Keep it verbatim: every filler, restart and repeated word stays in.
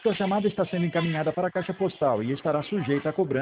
Sua chamada está sendo encaminhada para a caixa postal e estará sujeita a cobrança.